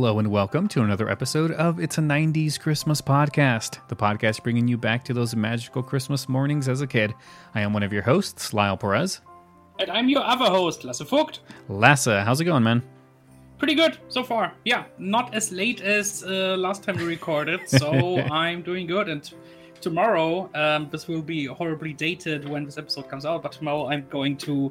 Hello and welcome to another episode of It's a 90s Christmas Podcast, the podcast bringing you back to those magical Christmas mornings as a kid. I am one of your hosts, Lyle Perez. And I'm your other host, Lasse Vogt. Lasse, how's it going, man? Pretty good so far. Yeah, not as late as last time we recorded, so I'm doing good. And tomorrow, this will be horribly dated when this episode comes out, but tomorrow I'm going to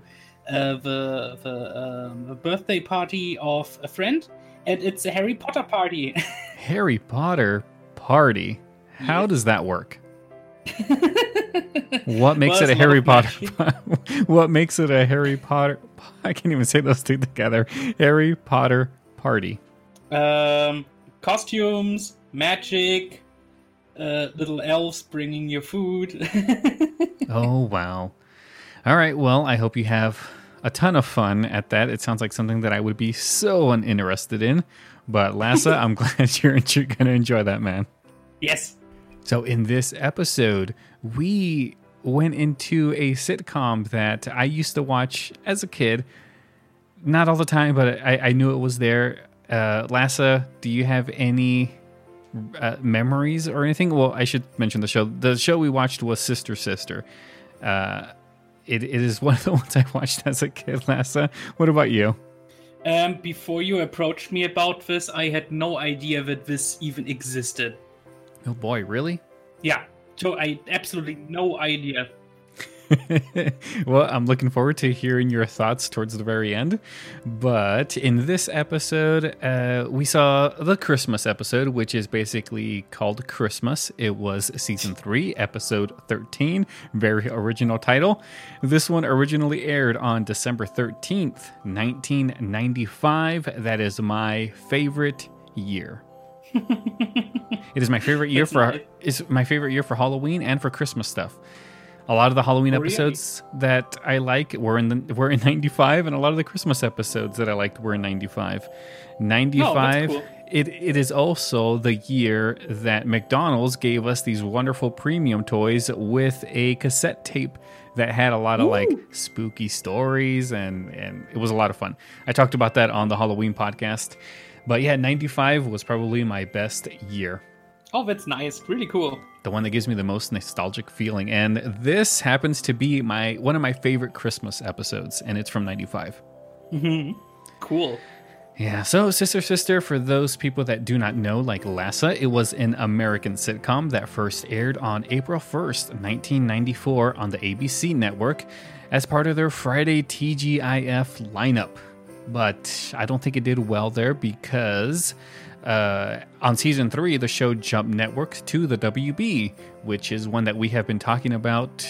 the birthday party of a friend, and it's a Harry Potter party. Harry Potter party? How does that work? What makes it a Harry Potter? What makes it a Harry Potter? I can't even say those two together. Harry Potter party. Costumes, magic, little elves bringing you food. Oh, wow. All right, well, I hope you have a ton of fun at that. It sounds like something that I would be so uninterested in. But Lasse, I'm glad you're going to enjoy that, man. Yes. So in this episode, we went into a sitcom that I used to watch as a kid. Not all the time, but I knew it was there. Lasse, do you have any memories or anything? Well, I should mention the show. The show we watched was Sister Sister. It is one of the ones I watched as a kid, Lasse. What about you? Before you approached me about this, I had no idea that this even existed. Oh boy, really? Yeah, so I absolutely no idea. Well, I'm looking forward to hearing your thoughts towards the very end. But in this episode, we saw the Christmas episode, which is basically called Christmas. It was season 3, episode 13. Very original title. This one originally aired on December 13th, 1995. That is my favorite year. It is my favorite year for Halloween and for Christmas stuff. A lot of the Halloween episodes that I like were in 95, and a lot of the Christmas episodes that I liked were in 95. 95, cool. It is also the year that McDonald's gave us these wonderful premium toys with a cassette tape that had a lot of like spooky stories, and it was a lot of fun. I talked about that on the Halloween podcast. But yeah, 95 was probably my best year. Oh, that's nice. Really cool. The one that gives me the most nostalgic feeling. And this happens to be one of my favorite Christmas episodes, and it's from 95. Mm-hmm. Cool. Yeah, so Sister Sister, for those people that do not know, like Lasse, it was an American sitcom that first aired on April 1st, 1994 on the ABC network as part of their Friday TGIF lineup. But I don't think it did well there because on season 3, the show jumped network to the WB, which is one that we have been talking about.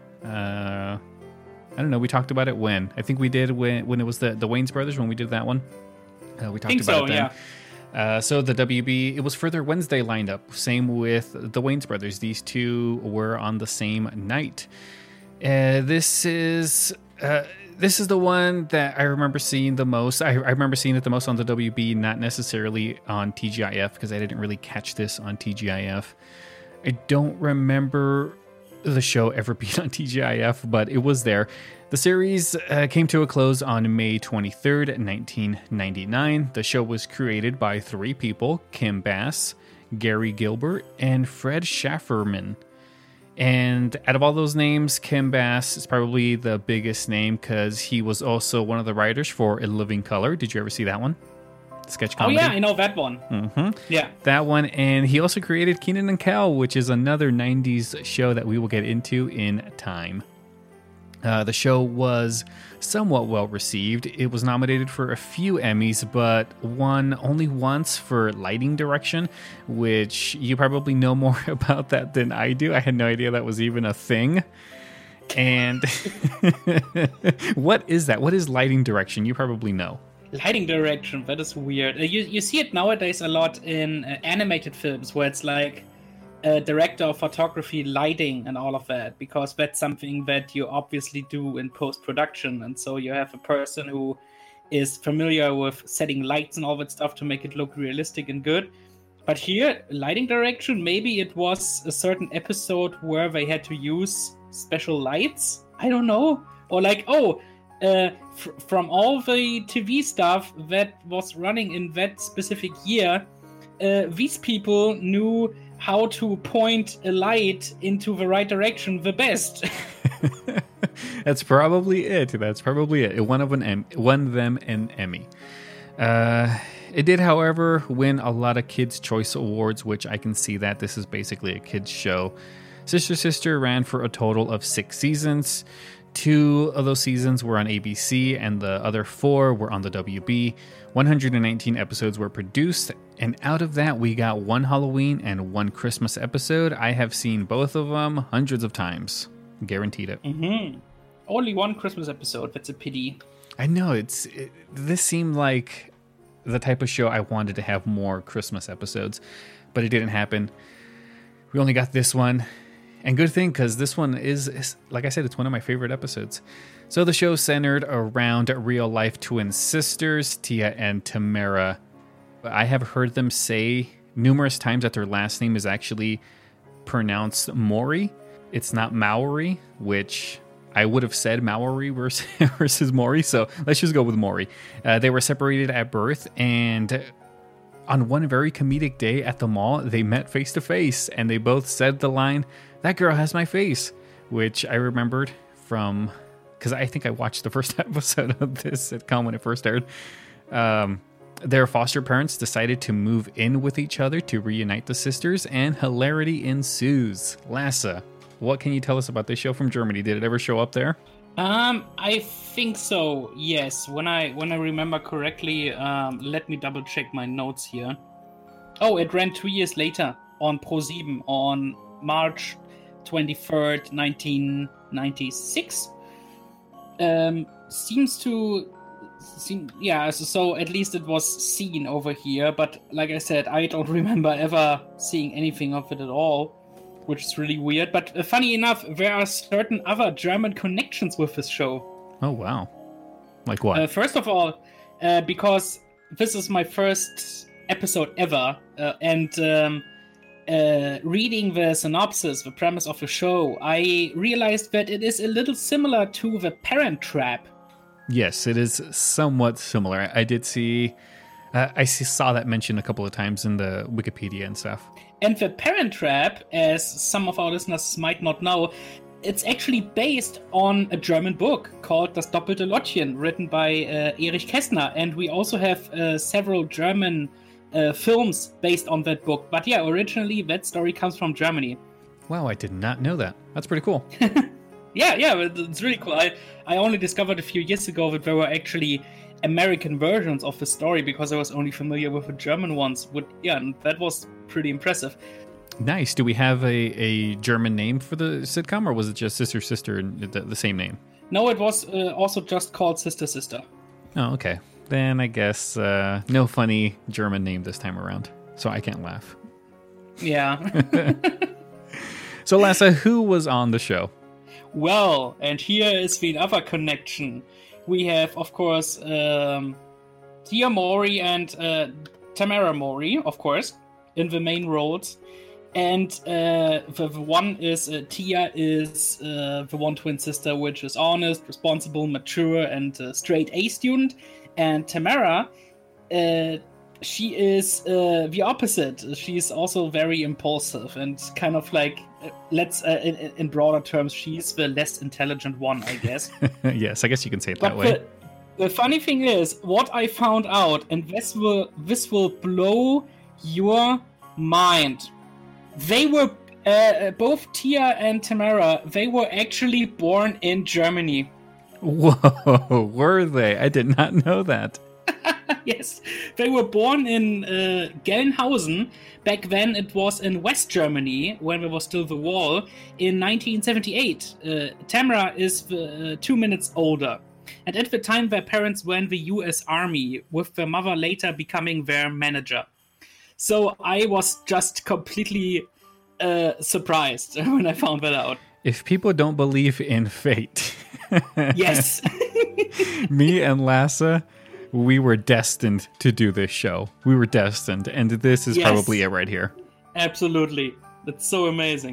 I don't know. We talked about it when? I think we did when it was the Wayans Brothers, when we did that one. We talked about it then. Yeah. So the WB, it was for their Wednesday lineup. Same with the Wayans Brothers. These two were on the same night. This is the one that I remember seeing the most. I remember seeing it the most on the WB, not necessarily on TGIF, because I didn't really catch this on TGIF. I don't remember the show ever being on TGIF, but it was there. The series came to a close on May 23rd, 1999. The show was created by 3 people, Kim Bass, Gary Gilbert, and Fred Schafferman. And out of all those names, Kim Bass is probably the biggest name because he was also one of the writers for In Living Color. Did you ever see that one? Sketch comedy. Oh, yeah, I know that one. Mm-hmm. Yeah. That one. And he also created Kenan and Kel, which is another 90s show that we will get into in time. The show was somewhat well received. It was nominated for a few Emmys, but won only once for lighting direction, which you probably know more about that than I do. I had no idea that was even a thing. And what is that? What is lighting direction? You probably know. Lighting direction, that is weird. You see it nowadays a lot in animated films where it's like director of photography, lighting, and all of that, because that's something that you obviously do in post-production. And so you have a person who is familiar with setting lights and all that stuff to make it look realistic and good. But here, lighting direction, maybe it was a certain episode where they had to use special lights. I don't know. Or like, from all the TV stuff that was running in that specific year, these people knew how to point a light into the right direction the best. That's probably it. It won them an Emmy. It did, however, win a lot of Kids' Choice Awards, which I can see that this is basically a kids' show. Sister Sister ran for a total of 6 seasons. 2 of those seasons were on ABC, and the other 4 were on the WB. 119 episodes were produced, and out of that, we got 1 Halloween and 1 Christmas episode. I have seen both of them hundreds of times. Guaranteed it. Mm-hmm. Only 1 Christmas episode. That's a pity. I know. This seemed like the type of show I wanted to have more Christmas episodes, but it didn't happen. We only got this one. And good thing, because this one is, like I said, it's one of my favorite episodes. So the show centered around real-life twin sisters, Tia and Tamara. I have heard them say numerous times that their last name is actually pronounced Mori. It's not Maori, which I would have said Maori versus Mori, so let's just go with Mori. They were separated at birth, and on one very comedic day at the mall, they met face to face, and they both said the line, "That girl has my face," which I remembered from, because I think I watched the first episode of this sitcom when it first aired. Their foster parents decided to move in with each other to reunite the sisters, and hilarity ensues. Lassa, what can you tell us about this show from Germany? Did it ever show up there? I think so. Yes, when I remember correctly. Let me double check my notes here. Oh, it ran 2 years later on ProSieben on March 23rd, 1996. So at least it was seen over here. But like I said, I don't remember ever seeing anything of it at all, which is really weird. But funny enough, there are certain other German connections with this show. Oh, wow. Like what? First of all, because this is my first episode ever, and reading the synopsis, the premise of the show, I realized that it is a little similar to The Parent Trap. Yes, it is somewhat similar. I did see... saw that mentioned a couple of times in the Wikipedia and stuff. And The Parent Trap, as some of our listeners might not know, it's actually based on a German book called Das doppelte Lottchen, written by Erich Kästner. And we also have several German films based on that book. But yeah, originally that story comes from Germany. Wow, I did not know that. That's pretty cool. Yeah, it's really cool. I only discovered a few years ago that there were actually American versions of the story, because I was only familiar with the German ones. And that was pretty impressive. Nice. Do we have a German name for the sitcom, or was it just Sister Sister and the same name? No, it was also just called Sister Sister. Oh, okay. Then I guess no funny German name this time around, so I can't laugh. Yeah. So, Lassa, who was on the show? Well, and here is the other connection. We have, of course, Tia Mori and Tamara Mori, of course, in the main roles. And the one is, Tia is the one twin sister, which is honest, responsible, mature, and a straight A student. And Tamara, she is the opposite. She's also very impulsive and kind of like, in broader terms, she's the less intelligent one, I guess. Yes, I guess you can say it that way. The funny thing is, what I found out, and this will blow your mind. They were, both Tia and Tamara, they were actually born in Germany. Whoa, were they? I did not know that. Yes, they were born in Gelnhausen. Back then it was in West Germany, when there was still the wall, in 1978. Tamara is 2 minutes older. And at the time, their parents were in the US Army, with their mother later becoming their manager. So I was just completely surprised when I found that out. If people don't believe in fate... Yes. Me and Lassa, we were destined to do this show. We were destined, and this is probably it right here. Absolutely. That's so amazing.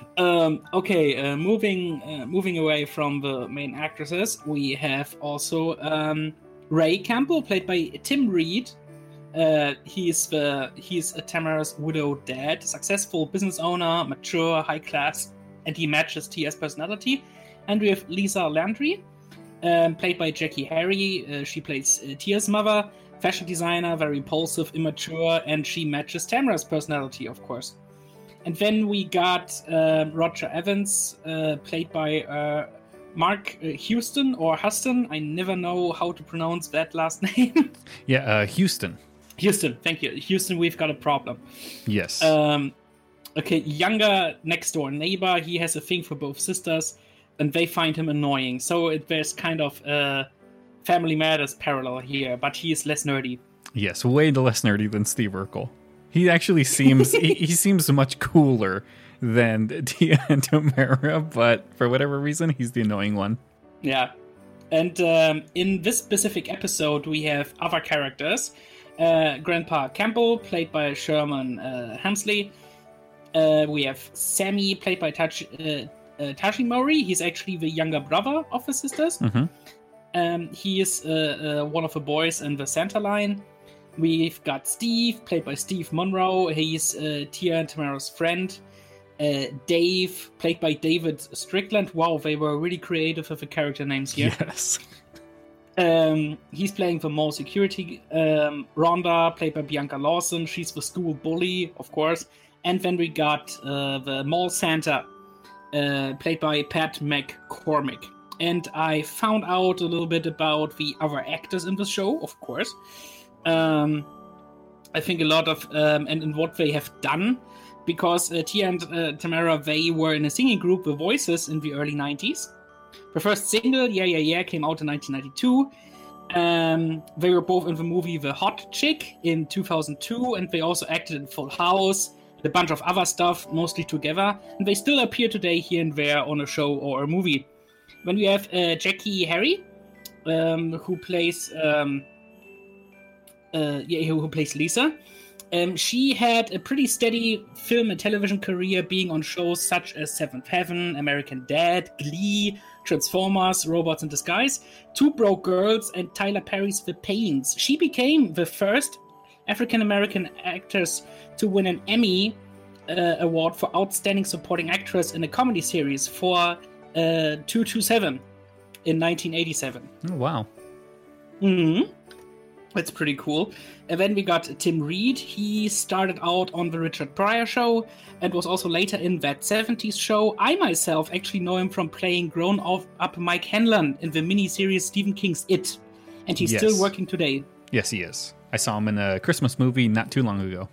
Moving away from the main actresses, we have also Ray Campbell, played by Tim Reed. He's Tamara's widowed dad, successful business owner, mature, high class, and he matches Tia's personality. And we have Lisa Landry, played by Jackie Harry. She plays Tia's mother, fashion designer, very impulsive, immature, and she matches Tamara's personality, of course. And then we got Roger Evans, played by Mark Houston or Huston. I never know how to pronounce that last name. Yeah, Houston. Houston, thank you. Houston, we've got a problem. Yes. Younger next door neighbor, he has a thing for both sisters, and they find him annoying. So there's kind of a Family Matters parallel here, but he is less nerdy. Yes, way less nerdy than Steve Urkel. He actually seems he seems much cooler than Tia and Tamara, but for whatever reason, he's the annoying one. Yeah. And in this specific episode, we have other characters. Grandpa Campbell, played by Sherman Hemsley. We have Sammy, played by Tashi Mori. He's actually the younger brother of the sisters. Mm-hmm. He is one of the boys in the Santa line. We've got Steve, played by Steve Monroe. He's Tia and Tamara's friend. Dave, played by David Strickland. Wow, they were really creative with the character names here. Yes. He's playing the mall security. Rhonda, played by Bianca Lawson. She's the school bully, of course. And then we got the mall Santa, played by Pat McCormick. And I found out a little bit about the other actors in the show, of course. I think a lot of and what they have done, because Tia and Tamara, they were in a singing group, The Voices, in the early 90s. The first single, Yeah Yeah Yeah, came out in 1992. They were both in the movie The Hot Chick in 2002, and they also acted in Full House, a bunch of other stuff, mostly together. And they still appear today here and there on a show or a movie. When we have Jackie Harry, who plays Lisa. She had a pretty steady film and television career, being on shows such as Seventh Heaven, American Dad, Glee, Transformers, Robots in Disguise, Two Broke Girls, and Tyler Perry's The Pains. She became the first African-American actress to win an Emmy award for Outstanding Supporting Actress in a Comedy Series for 227 in 1987. Oh, wow. Mm-hmm. That's pretty cool. And then we got Tim Reed. He started out on the Richard Pryor Show and was also later in That 70s Show. I myself actually know him from playing grown-up Mike Hanlon in the miniseries Stephen King's It. And he's still working today. Yes, he is. I saw him in a Christmas movie not too long ago.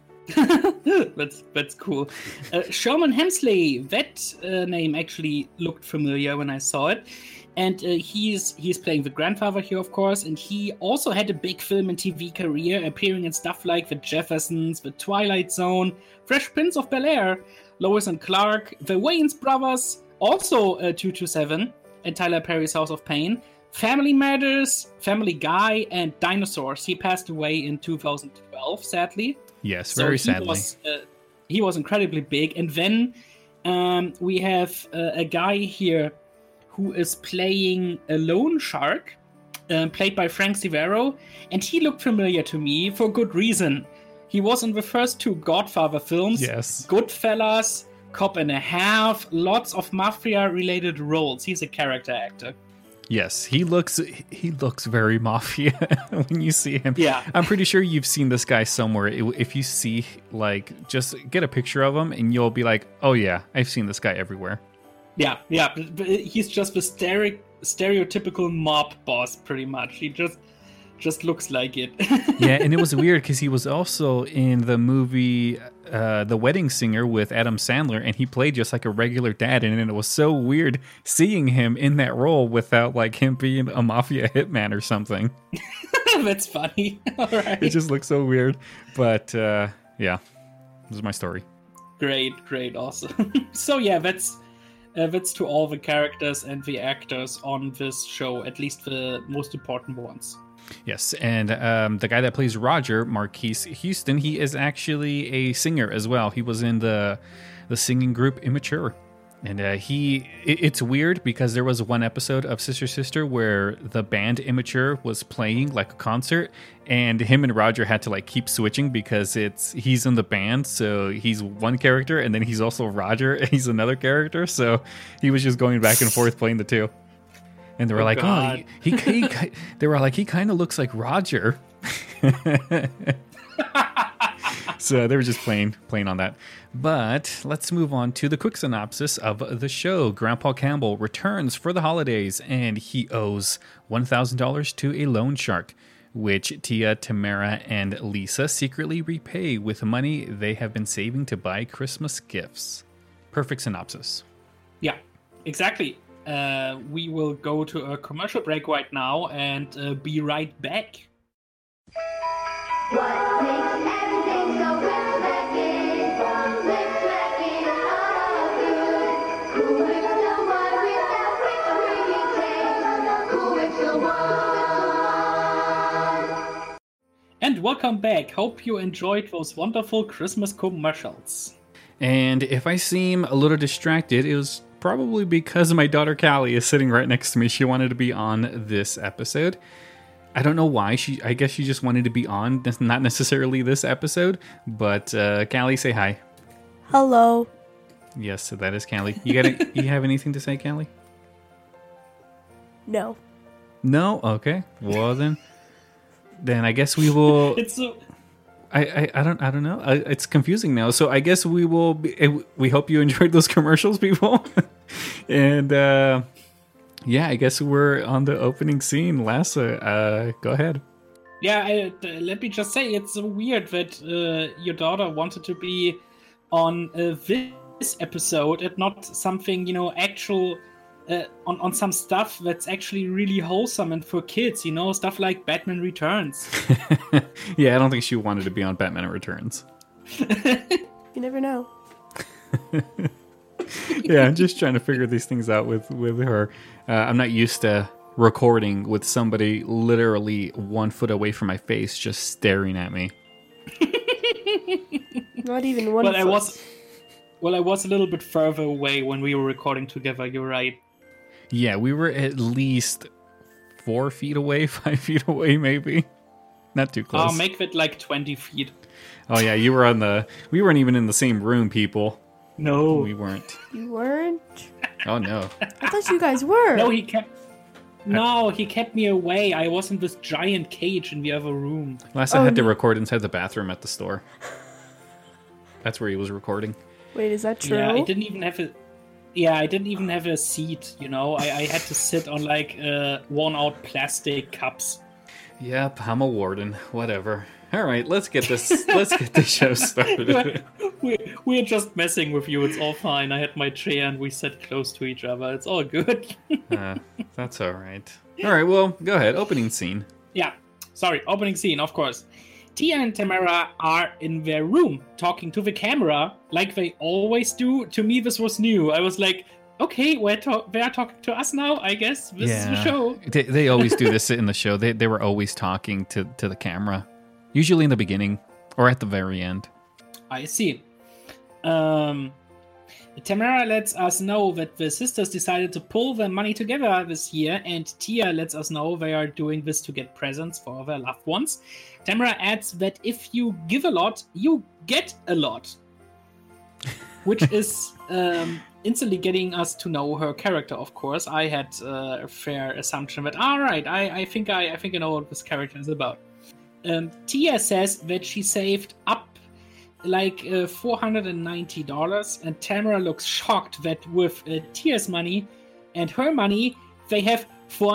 That's cool. Sherman Hemsley, that name actually looked familiar when I saw it. And he's playing the grandfather here, of course, and he also had a big film and TV career, appearing in stuff like The Jeffersons, The Twilight Zone, Fresh Prince of Bel-Air, Lois and Clark, The Wayans Brothers, also 227, and Tyler Perry's House of Pain, Family Matters, Family Guy, and Dinosaurs. He passed away in 2012, sadly. Yes, very sadly. He was incredibly big. And then we have a guy here who is playing a loan shark, played by Frank Severo, and he looked familiar to me for good reason. He was in the first two Godfather films, yes. Goodfellas, Cop and a Half, lots of mafia-related roles. He's a character actor. Yes, he looks very mafia when you see him. Yeah. I'm pretty sure you've seen this guy somewhere. If you see, like, just get a picture of him and you'll be like, oh yeah, I've seen this guy everywhere. Yeah, but he's just the stereotypical mob boss, pretty much. He just looks like it. Yeah, and it was weird because he was also in the movie The Wedding Singer with Adam Sandler, and he played just like a regular dad, and it was so weird seeing him in that role without like him being a mafia hitman or something. That's funny. All right. It just looks so weird, but yeah, this is my story. Great, awesome. So yeah, that's to all the characters and the actors on this show, at least the most important ones. Yes, and the guy that plays Roger, Marquise Houston, he is actually a singer as well. He was in the the singing group Immature. And it's weird because there was one episode of Sister Sister where the band Immature was playing like a concert, and him and Roger had to like keep switching because he's in the band, so he's one character, and then he's also Roger, and he's another character, so he was just going back and forth playing the two. And they were like, God. "Oh, they were like, he kind of looks like Roger." So they were just playing on that. But let's move on to the quick synopsis of the show. Grandpa Campbell returns for the holidays, and he owes $1,000 to a loan shark, which Tia, Tamara, and Lisa secretly repay with money they have been saving to buy Christmas gifts. Perfect synopsis. Yeah, exactly. We will go to a commercial break right now and be right back. What makes everything so Christmas-making? Christmas-making all good. Who makes the one without bringing taste? Who makes the one? And welcome back. Hope you enjoyed those wonderful Christmas commercials. And if I seem a little distracted, it was probably because my daughter Callie is sitting right next to me. She wanted to be on this episode. I don't know why. I guess she just wanted to be on, not necessarily this episode. But Callie, say hi. Hello. Yes, so that is Callie. You have anything to say, Callie? No. No? Okay. Well then I guess we will. I don't know. It's confusing now. So I guess we will. We hope you enjoyed those commercials, people. And. Yeah, I guess we're on the opening scene. Lassa, go ahead. Yeah, let me just say, it's so weird that your daughter wanted to be on this episode and not something, actual, on some stuff that's actually really wholesome and for kids, stuff like Batman Returns. Yeah, I don't think she wanted to be on Batman Returns. You never know. Yeah, I'm just trying to figure these things out with her. I'm not used to recording with somebody literally 1 foot away from my face just staring at me. Not even one foot. I was a little bit further away when we were recording together, you're right. Yeah, we were at least 4 feet away, 5 feet away maybe. Not too close. I'll make that like 20 feet. Oh yeah, we weren't even in the same room, people. No. We weren't. You weren't? Oh, no. I thought you guys were. No, he kept me away. I was in this giant cage in the other room. Lassa had to record inside the bathroom at the store. That's where he was recording. Wait, is that true? Yeah, I didn't even have a seat, I had to sit on like worn-out plastic cups. Yep, I'm a warden. Whatever. All right, let's get this show started. We're just messing with you. It's all fine. I had my chair and we sat close to each other. It's all good. That's all right. All right, well, go ahead. Opening scene. Yeah, sorry. Opening scene, of course. Tia and Tamara are in their room talking to the camera like they always do. To me, this was new. I was like, okay, they are talking to us now, I guess. This is the show. They always do this in the show. They were always talking to the camera. Usually in the beginning or at the very end. I see. Tamara lets us know that the sisters decided to pull their money together this year, and Tia lets us know they are doing this to get presents for their loved ones. Tamara adds that if you give a lot, you get a lot. Which is instantly getting us to know her character, of course. I had a fair assumption that, all right, I think I know what this character is about. Tia says that she saved up like $490, and Tamara looks shocked that with Tia's money and her money, they have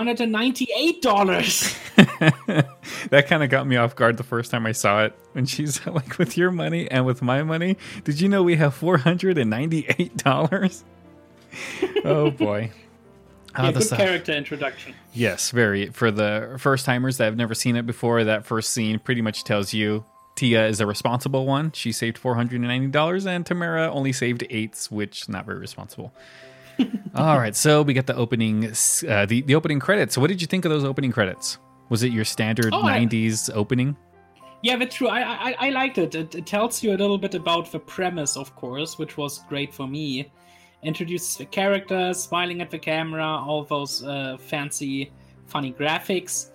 $498. That kind of got me off guard the first time I saw it. When she's like, with your money and with my money, did you know we have $498? Oh boy. Good character introduction. Yes, very. For the first timers that have never seen it before, that first scene pretty much tells you Tia is a responsible one. She saved $490, and Tamara only saved $8, which not very responsible. All right, so we get the opening, the opening credits. So what did you think of those opening credits? Was it your standard 90s opening? Yeah, that's true. I liked it. It tells you a little bit about the premise, of course, which was great for me. Introduces the characters, smiling at the camera, all those fancy, funny graphics.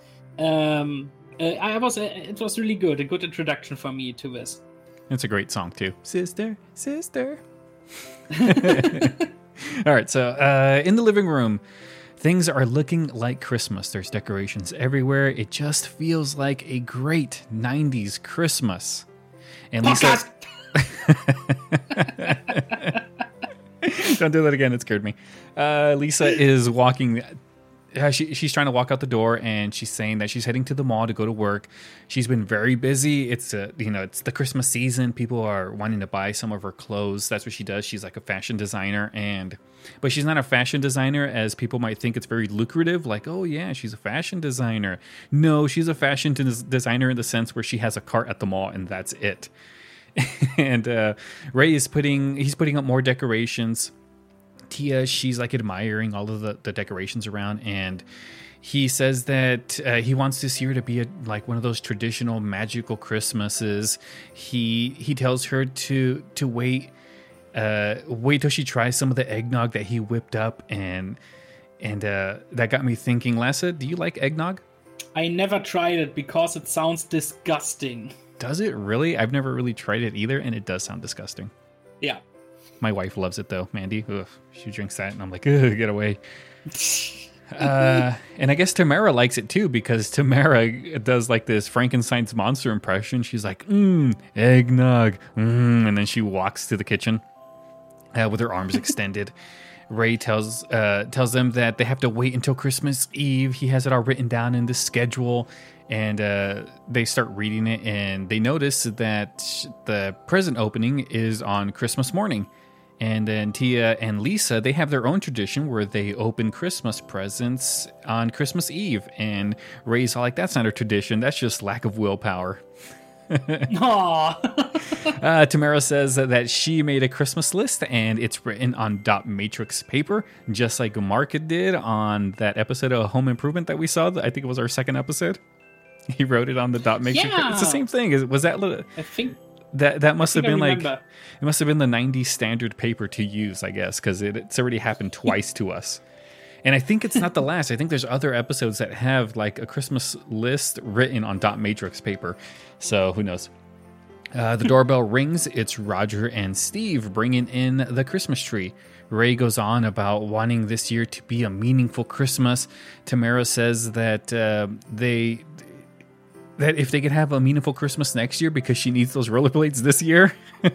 It was really good. A good introduction for me to this. It's a great song too. Sister, sister. All right, so in the living room, things are looking like Christmas. There's decorations everywhere. It just feels like a great 90s Christmas. And Lisa... Don't do that again. It scared me. Lisa is walking... she's trying to walk out the door, and she's saying that she's heading to the mall to go to work. She's been very busy. It's it's the Christmas season. People are wanting to buy some of her clothes. That's what she does. She's like a fashion designer, but she's not a fashion designer as people might think. It's very lucrative. Like, oh yeah, she's a fashion designer. No, she's a fashion designer in the sense where she has a cart at the mall, and that's it. And Ray is putting up more decorations. Tia, she's like admiring all of the decorations around, and he says that he wants this year to be like one of those traditional magical Christmases. He tells her to wait till she tries some of the eggnog that he whipped up, and that got me thinking. Lassa, do you like eggnog? I never tried it because it sounds disgusting. Does it really? I've never really tried it either, and it does sound disgusting. Yeah. My wife loves it though, Mandy. Ugh, she drinks that, and I'm like, ugh, get away. And I guess Tamara likes it too, because Tamara does like this Frankenstein's monster impression. She's like, eggnog, and then she walks to the kitchen with her arms extended. Ray tells them that they have to wait until Christmas Eve. He has it all written down in the schedule. And they start reading it, and they notice that the present opening is on Christmas morning. And then Tia and Lisa, they have their own tradition where they open Christmas presents on Christmas Eve. And Ray's all like, that's not a tradition. That's just lack of willpower. Tamara says that she made a Christmas list, and it's written on dot matrix paper, just like Mark did on that episode of Home Improvement that we saw. I think it was our second episode. He wrote it on the dot matrix. Yeah. It's the same thing. Was that? I think that must have been like, remember. It must have been the 90s standard paper to use, I guess, because it's already happened twice to us. And I think it's not the last. I think there's other episodes that have like a Christmas list written on dot matrix paper. So who knows? The doorbell rings. It's Roger and Steve bringing in the Christmas tree. Ray goes on about wanting this year to be a meaningful Christmas. Tamara says that that if they could have a meaningful Christmas next year because she needs those rollerblades this year.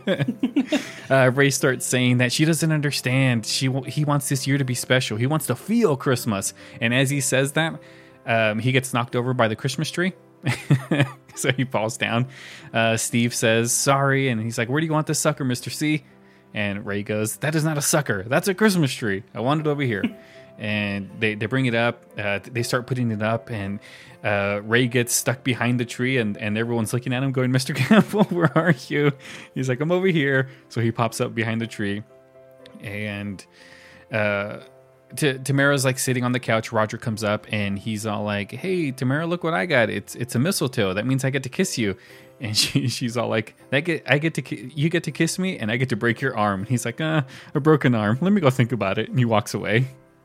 Ray starts saying that she doesn't understand. He wants this year to be special. He wants to feel Christmas. And as he says that, he gets knocked over by the Christmas tree. So he falls down. Steve says, sorry. And he's like, where do you want this sucker, Mr. C? And Ray goes, that is not a sucker. That's a Christmas tree. I want it over here. And they bring it up. They start putting it up, and Ray gets stuck behind the tree, and everyone's looking at him going, Mr. Campbell, where are you? He's like, I'm over here. So he pops up behind the tree, and Tamara's like sitting on the couch. Roger comes up, and he's all like, hey, Tamara, look what I got. It's a mistletoe. That means I get to kiss you. And she's all like, you get to kiss me, and I get to break your arm. And he's like, a broken arm. Let me go think about it. And he walks away.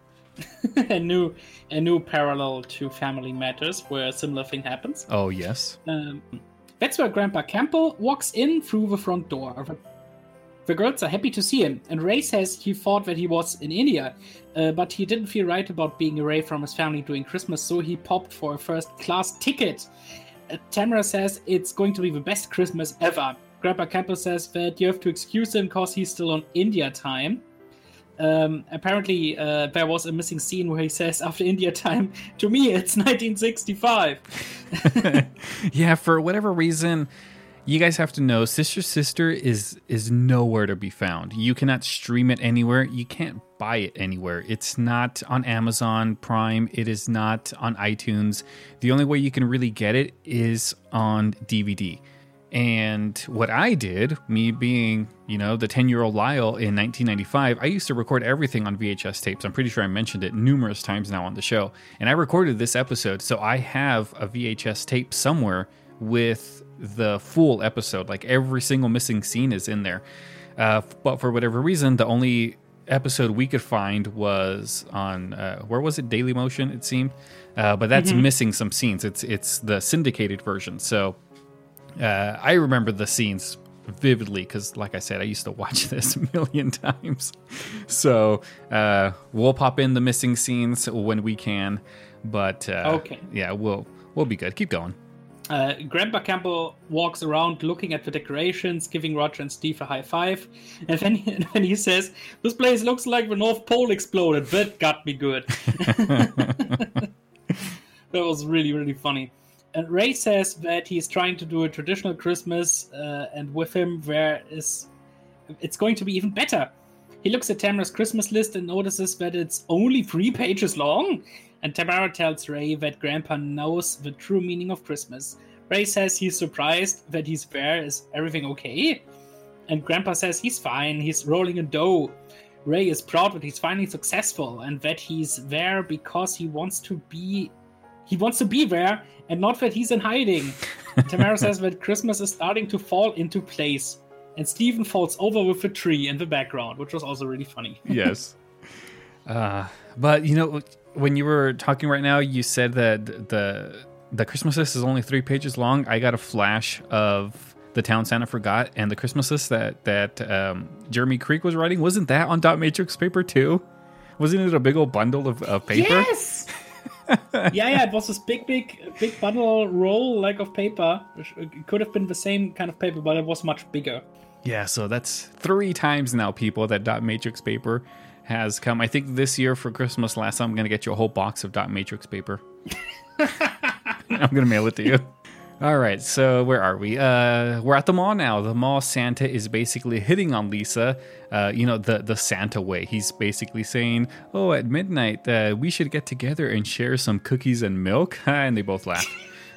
a new parallel to Family Matters where a similar thing happens. Oh, yes. That's where Grandpa Campbell walks in through the front door. The girls are happy to see him, and Ray says he thought that he was in India, but he didn't feel right about being away from his family during Christmas, so he popped for a first-class ticket. Tamara says it's going to be the best Christmas ever. Grandpa Campbell says that you have to excuse him because he's still on India time. Apparently, there was a missing scene where he says, after India time, to me, it's 1965. Yeah, for whatever reason, you guys have to know, Sister is nowhere to be found. You cannot stream it anywhere. You can't buy it anywhere. It's not on Amazon Prime. It is not on iTunes. The only way you can really get it is on DVD. And what I did, me being, the 10-year-old Lyle in 1995, I used to record everything on VHS tapes. I'm pretty sure I mentioned it numerous times now on the show. And I recorded this episode, so I have a VHS tape somewhere with the full episode. Like every single missing scene is in there. But for whatever reason, the only episode we could find was on where was it? Dailymotion, it seemed. But that's missing some scenes. It's the syndicated version. So I remember the scenes vividly because, like I said, I used to watch this a million times. So we'll pop in the missing scenes when we can. But Okay. yeah, we'll be good. Keep going. Grandpa Campbell walks around looking at the decorations, giving Roger and Steve a high five. And then he says, "This place looks like the North Pole exploded." That got me good. That was really, really funny. And Ray says that he's trying to do a traditional Christmas, and with him it's going to be even better. He looks at Tamara's Christmas list and notices that it's only 3 pages long. And Tamara tells Ray that Grandpa knows the true meaning of Christmas. Ray says he's surprised that he's there. Is everything okay? And Grandpa says he's fine. He's rolling in dough. Ray is proud that he's finally successful and that he's there because he wants to be there and not that he's in hiding. Tamara says that Christmas is starting to fall into place. And Stephen falls over with a tree in the background, which was also really funny. Yes. But, you know, when you were talking right now, you said that the Christmas list is only 3 pages long. I got a flash of The Town Santa Forgot and the Christmas list that Jeremy Creek was writing. Wasn't that on dot matrix paper too? Wasn't it a big old bundle of paper? Yes! yeah, it was this big bundle roll like of paper. Which could have been the same kind of paper, but it was much bigger. Yeah, so that's 3 times now, people, that dot matrix paper has come. I think this year for Christmas, last time I'm going to get you a whole box of dot matrix paper. I'm going to mail it to you. All right, so where are we? We're at the mall now. The mall Santa is basically hitting on Lisa, the Santa way. He's basically saying, oh, at midnight, we should get together and share some cookies and milk. And they both laugh.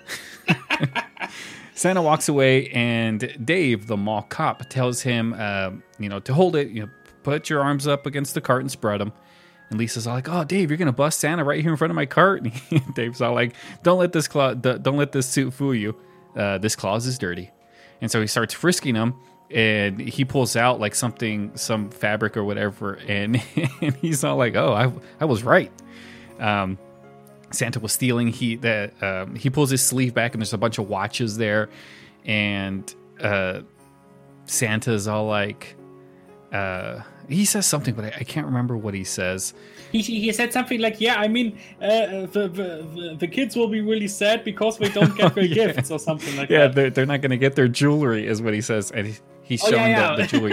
Santa walks away, and Dave, the mall cop, tells him, to hold it, put your arms up against the cart and spread them. And Lisa's all like, "Oh, Dave, you're gonna bust Santa right here in front of my cart." And Dave's all like, "Don't let this suit fool you. This clause is dirty." And so he starts frisking him, and he pulls out like some fabric or whatever, and he's all like, "Oh, I was right. Santa was stealing." He pulls his sleeve back, and there's a bunch of watches there, and Santa's all like, he says something, but I can't remember what he says. He said something like, "Yeah, I mean, the kids will be really sad because they don't get their gifts," or something like that. Yeah, they're not going to get their jewelry, is what he says, and he's showing the jewelry.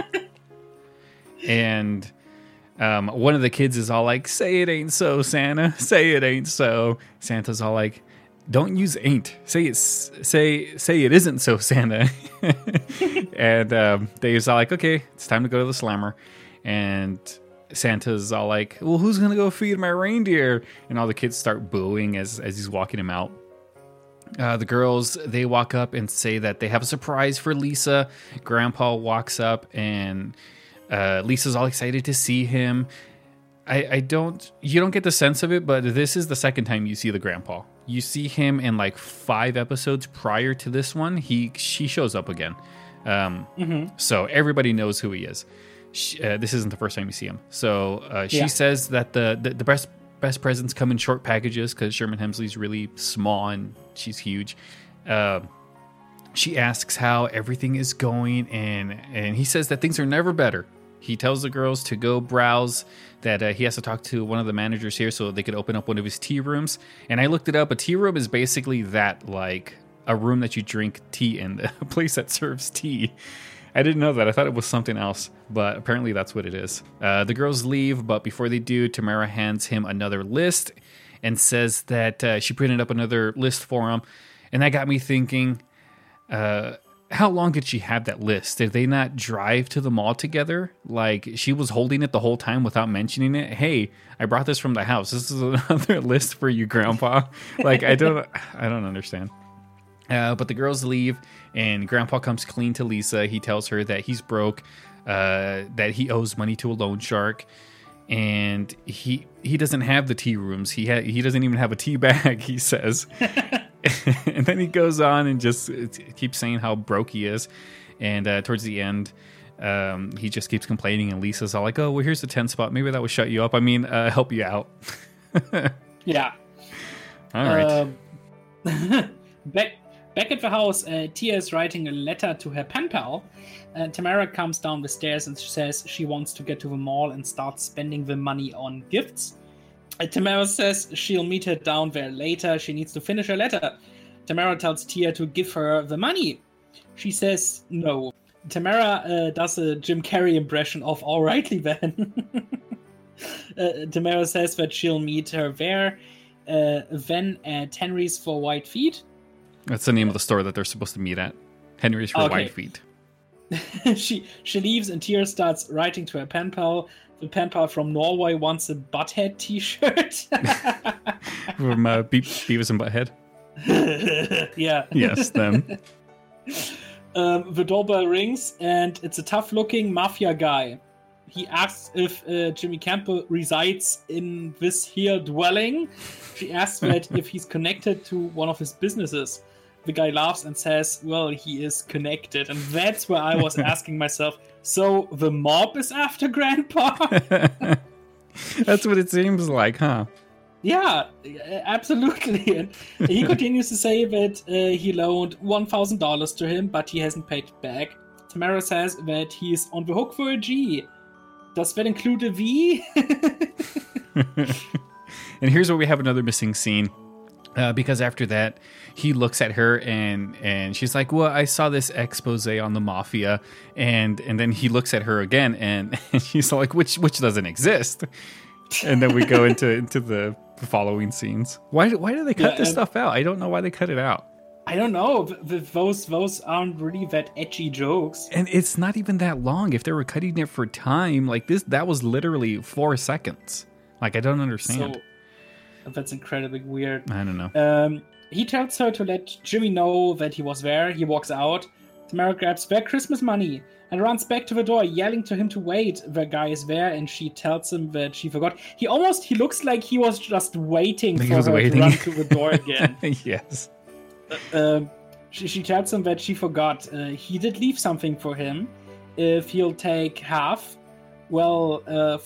And one of the kids is all like, "Say it ain't so, Santa. Say it ain't so." Santa's all like, "Don't use ain't. Say it isn't so, Santa." And Dave's all like, "Okay, it's time to go to the slammer." And Santa's all like, "Well, who's gonna go feed my reindeer?" And all the kids start booing as he's walking him out. The girls, they walk up and say that they have a surprise for Lisa. Grandpa walks up, and Lisa's all excited to see him. You don't get the sense of it, but this is the second time you see the grandpa. You see him in like 5 episodes prior to this one. She shows up again. So everybody knows who he is. This isn't the first time you see him. So she says that the best presents come in short packages because Sherman Hemsley's really small and she's huge. She asks how everything is going, and he says that things are never better. He tells the girls to go browse, that he has to talk to one of the managers here so they could open up one of his tea rooms. And I looked it up. A tea room is basically that, like a room that you drink tea in, a place that serves tea. I didn't know that. I thought it was something else, but apparently that's what it is. The girls leave, but before they do, Tamara hands him another list and says that she printed up another list for him. And that got me thinking, how long did she have that list? Did they not drive to the mall together? Like, she was holding it the whole time without mentioning it. "Hey, I brought this from the house. This is another list for you, Grandpa." Like, I don't understand. But the girls leave, and Grandpa comes clean to Lisa. He tells her that he's broke, that he owes money to a loan shark, and he doesn't have the tea rooms. He doesn't even have a tea bag, he says. And then he goes on and just keeps saying how broke he is. And towards the end, he just keeps complaining. And Lisa's all like, oh, well, here's the 10 spot. Maybe that will shut you up. I mean, help you out. Yeah. All right. Back at the house, Tia is writing a letter to her pen pal. Tamara comes down the stairs and says she wants to get to the mall and start spending the money on gifts. Tamara says she'll meet her down there later. She needs to finish her letter. Tamara tells Tia to give her the money. She says no. Tamara does a Jim Carrey impression of "All rightly then." Tamara says that she'll meet her there, then at Henry's for White Feet. That's the name of the store that they're supposed to meet at. Henry's for White Feet. She leaves and Tia starts writing to her pen pal. The pen pal from Norway wants a Butthead t-shirt. From Beavis and Butthead? Yeah. Yes, them. The doorbell rings and it's a tough-looking mafia guy. He asks if Jimmy Campbell resides in this here dwelling. She asks that if he's connected to one of his businesses. The guy laughs and says, well, he is connected. And that's where I was asking myself, so the mob is after Grandpa? That's what it seems like, huh? Yeah, absolutely. And he continues to say that he loaned $1,000 to him, but he hasn't paid it back. Tamara says that he's on the hook for a G. Does that include a V? And here's where we have another missing scene. Because after that, he looks at her and she's like, well, I saw this expose on the mafia. And then he looks at her again and she's like, which doesn't exist. And then we go into the following scenes. Why do they cut this stuff out? I don't know why they cut it out. I don't know. Those aren't really that edgy jokes. And it's not even that long. If they were cutting it for time, like that was literally 4 seconds. Like, I don't understand. So, that's incredibly weird. I don't know. He tells her to let Jimmy know that he was there. He walks out. Tamara grabs their Christmas money and runs back to the door, yelling to him to wait. The guy is there, and she tells him that she forgot. He looks like he was just waiting for her to run to the door again. Yes. She tells him that she forgot. He did leave something for him. If he'll take half, well,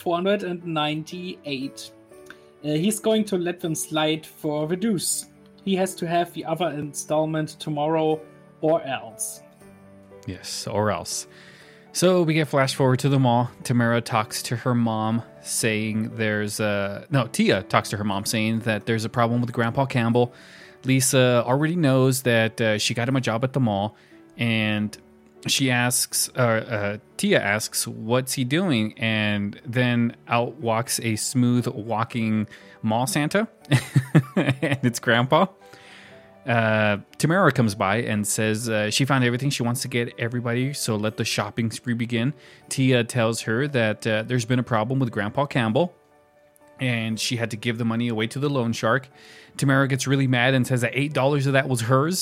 498. He's going to let them slide for the deuce. He has to have the other installment tomorrow or else. Yes, or else. So we get flash forward to the mall. Tamara talks to her mom saying Tia talks to her mom saying that there's a problem with Grandpa Campbell. Lisa already knows that she got him a job at the mall, and Tia asks, what's he doing? And then out walks a smooth walking mall Santa, and it's Grandpa. Tamara comes by and says she found everything she wants to get everybody, so let the shopping spree begin. Tia tells her that there's been a problem with Grandpa Campbell, and she had to give the money away to the loan shark. Tamara gets really mad and says that $8 of that was hers.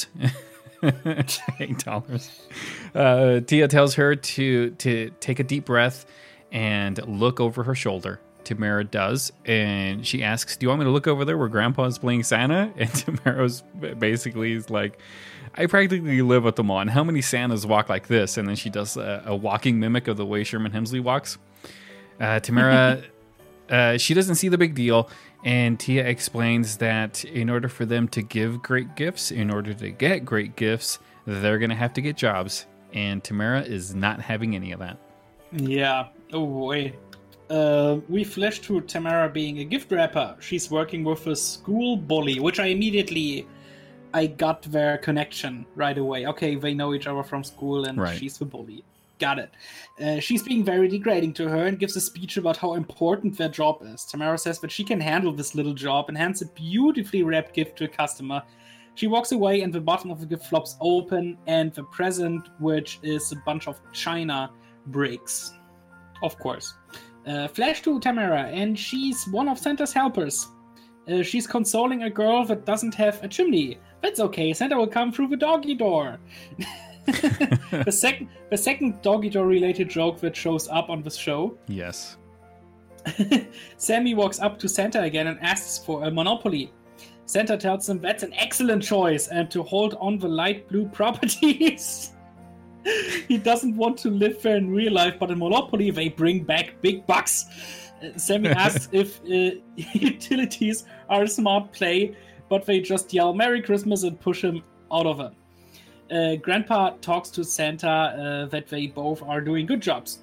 $8. Tia tells her to take a deep breath and look over her shoulder. Tamara does, and she asks, do you want me to look over there where Grandpa's playing Santa? And Tamara's basically is like, I practically live at the mall, and how many Santas walk like this? And then she does a walking mimic of the way Sherman Hemsley walks. Tamara, she doesn't see the big deal, and Tia explains that in order for them to give great gifts, in order to get great gifts, they're going to have to get jobs. And Tamara is not having any of that. Yeah. Oh, boy. We flash to Tamara being a gift wrapper. She's working with a school bully, which I got their connection right away. Okay, they know each other from school, and she's the bully. Got it. She's being very degrading to her and gives a speech about how important their job is. Tamara says that she can handle this little job and hands a beautifully wrapped gift to a customer. She walks away and the bottom of the gift flops open, and the present, which is a bunch of china, breaks. Of course. Flash to Tamara, and she's one of Santa's helpers. She's consoling a girl that doesn't have a chimney. That's okay, Santa will come through the doggy door. The second doggy door related joke that shows up on this show. Yes. Sammy walks up to Santa again and asks for a Monopoly. Santa tells them that's an excellent choice and to hold on the light blue properties. He doesn't want to live there in real life, but in Monopoly they bring back big bucks. Sammy asks if utilities are a smart play, but they just yell Merry Christmas and push him out of them. Grandpa talks to Santa that they both are doing good jobs.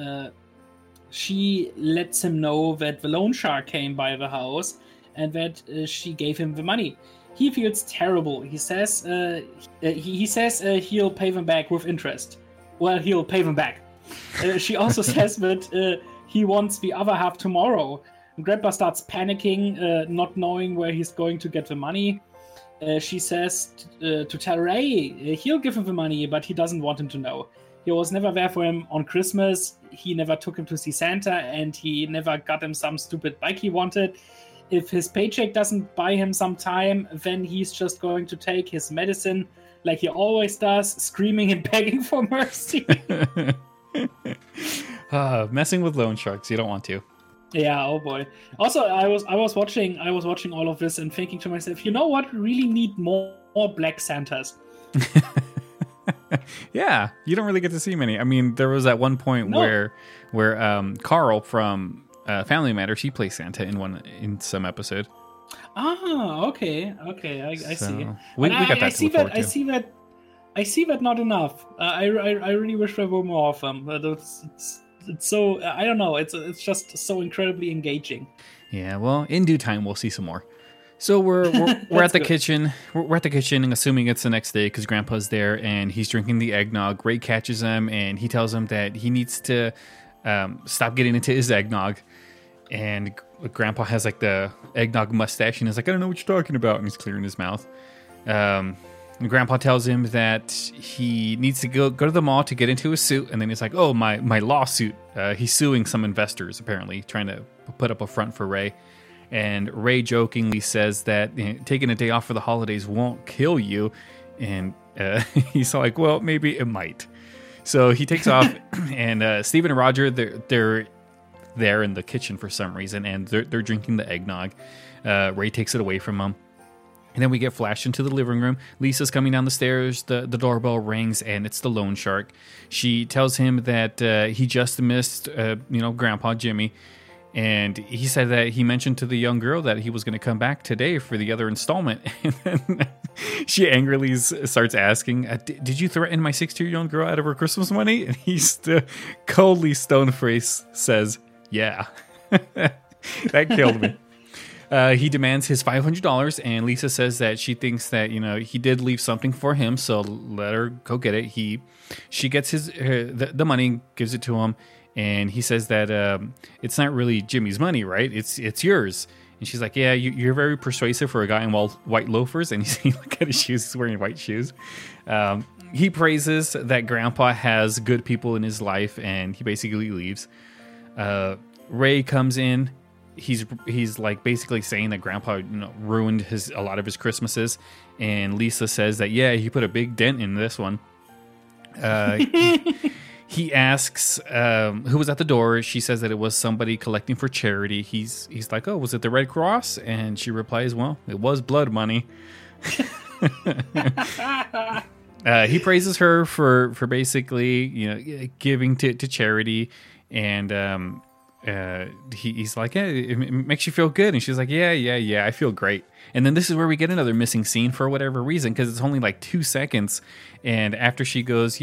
She lets him know that the loan shark came by the house and that she gave him the money. He feels terrible. He says he'll pay them back with interest. Well, he'll pay them back. She also says that he wants the other half tomorrow. Grandpa starts panicking, not knowing where he's going to get the money. She says to tell Ray he'll give him the money, but he doesn't want him to know. He was never there for him on Christmas. He never took him to see Santa, and he never got him some stupid bike he wanted. If his paycheck doesn't buy him some time, then he's just going to take his medicine like he always does, screaming and begging for mercy. Messing with loan sharks, you don't want to. Yeah, oh boy. Also, I was watching all of this and thinking to myself, you know what? We really need more Black Santas. Yeah, you don't really get to see many. I mean, there was at one point where Carl from Family Matters, he plays Santa in some episode. Ah, okay, I see. We got that to look forward to. I see that not enough. I really wish there were more of them. It's so, I don't know. It's just so incredibly engaging. Yeah, well, in due time we'll see some more. So we're at the kitchen. We're at the kitchen, and assuming it's the next day because Grandpa's there and he's drinking the eggnog. Ray catches him and he tells him that he needs to stop getting into his eggnog. And Grandpa has like the eggnog mustache and he's like, I don't know what you're talking about, and he's clearing his mouth. And Grandpa tells him that he needs to go to the mall to get into his suit, and then he's like, oh, my lawsuit. He's suing some investors, apparently, trying to put up a front for Ray. And Ray jokingly says that taking a day off for the holidays won't kill you. And he's like, well, maybe it might. So he takes off, and Stephen and Roger, they're there in the kitchen for some reason, and they're drinking the eggnog. Ray takes it away from them. And then we get flashed into the living room. Lisa's coming down the stairs. The doorbell rings, and it's the loan shark. She tells him that he just missed, Grandpa Jimmy. And he said that he mentioned to the young girl that he was going to come back today for the other installment. And then she angrily starts asking, did you threaten my 16-year-old girl out of her Christmas money? And he's coldly stone-faced says, yeah. That killed me. He demands his $500, and Lisa says that she thinks that, he did leave something for him, so let her go get it. She gets the money, gives it to him, and he says that it's not really Jimmy's money, right? It's yours. And she's like, yeah, you're very persuasive for a guy in white loafers. And you look at his shoes, he's wearing white shoes. He praises that Grandpa has good people in his life, and he basically leaves. Ray comes in. He's like basically saying that Grandpa ruined a lot of his Christmases, and Lisa says that he put a big dent in this one. He asks who was at the door. She says that it was somebody collecting for charity. He's like, oh, was it the Red Cross? And she replies, well, it was blood money. He praises her for basically giving to charity, and he's like, yeah, it makes you feel good. And she's like, yeah, I feel great. And then this is where we get another missing scene for whatever reason, because it's only like 2 seconds. And after she goes,